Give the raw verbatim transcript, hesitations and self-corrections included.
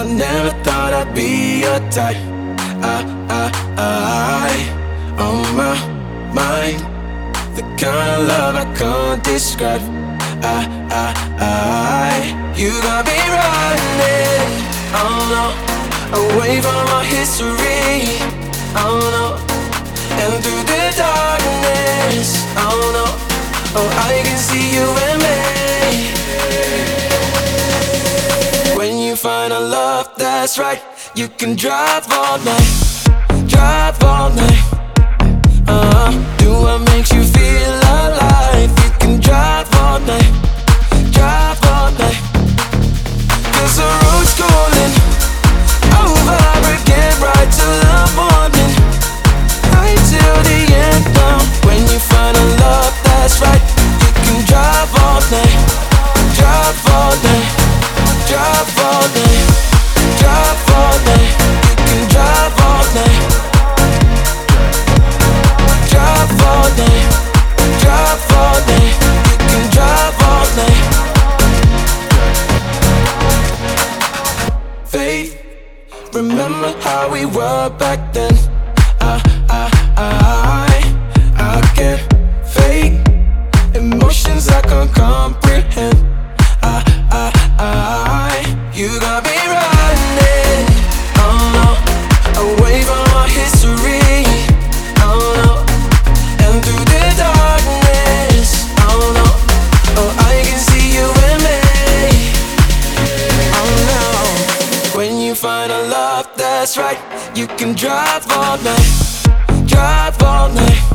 never thought I'd be your type. I, I, I, on my mind, the kind of love I can't describe. I, I, I, you got me running, oh no, away from our history, oh no, and through the darkness, oh no, oh I can see you and me. When you find a love that's right, you can drive all night, drive all night. Uh, do what makes you feel alive. You can drive all night, drive all night. Cause the road's calling, over again, right till the morning, right till the end. Now, when you find a love that's right, you can drive all night, drive all night, drive all night, drive all night. You can drive all night, drive all night, drive all night. You can drive all night. Faith, remember how we were back then. I, I, I, I can't fake emotions I can't comprehend. I, I, I, you got me running, oh no, away from our history, oh no, and through the darkness, oh no, oh I can see you and me, oh no. When you find a love that's right, you can drive all night, drive all night.